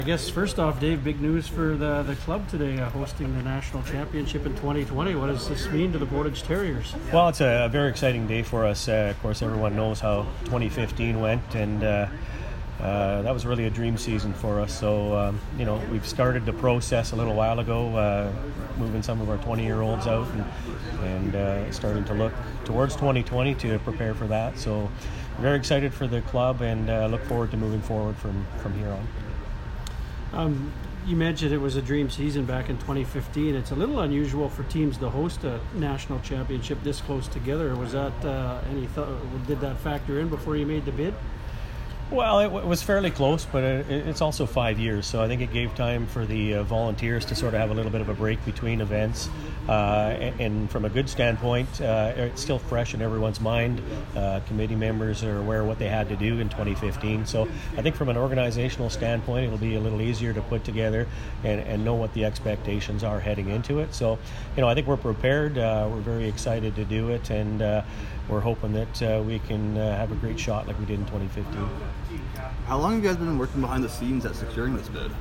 I guess first off, Dave, big news for the club today, hosting the national championship in 2020. What does this mean to the Portage Terriers? Well, it's a very exciting day for us. Of course, everyone knows how 2015 went, and that was really a dream season for us. So, we've started the process a little while ago, moving some of our 20-year-olds out and starting to look towards 2020 to prepare for that. So, very excited for the club and look forward to moving forward from here on. You mentioned it was a dream season back in 2015. It's a little unusual for teams to host a national championship this close together. Was that did that factor in before you made the bid? Well, it was fairly close, but it's also 5 years, so I think it gave time for the volunteers to sort of have a little bit of a break between events. And from a good standpoint, it's still fresh in everyone's mind. Committee members are aware of what they had to do in 2015. So I think from an organizational standpoint, it'll be a little easier to put together and know what the expectations are heading into it. So, I think we're prepared. We're very excited to do it, and we're hoping that we can have a great shot like we did in 2015. How long have you guys been working behind the scenes at securing this bid?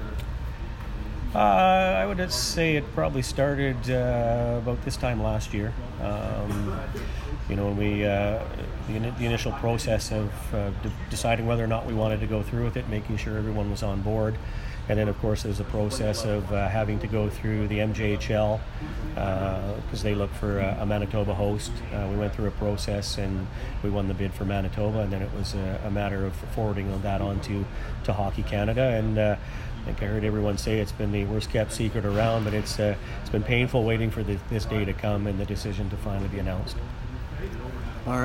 I would say it probably started about this time last year. When the initial process of deciding whether or not we wanted to go through with it, making sure everyone was on board. And then, of course, there's a process of having to go through the MJHL because they look for a Manitoba host. We went through a process and we won the bid for Manitoba, and then it was a matter of forwarding that on to Hockey Canada. And I think I heard everyone say it's been the worst kept secret around, but it's been painful waiting for this day to come and the decision to finally be announced.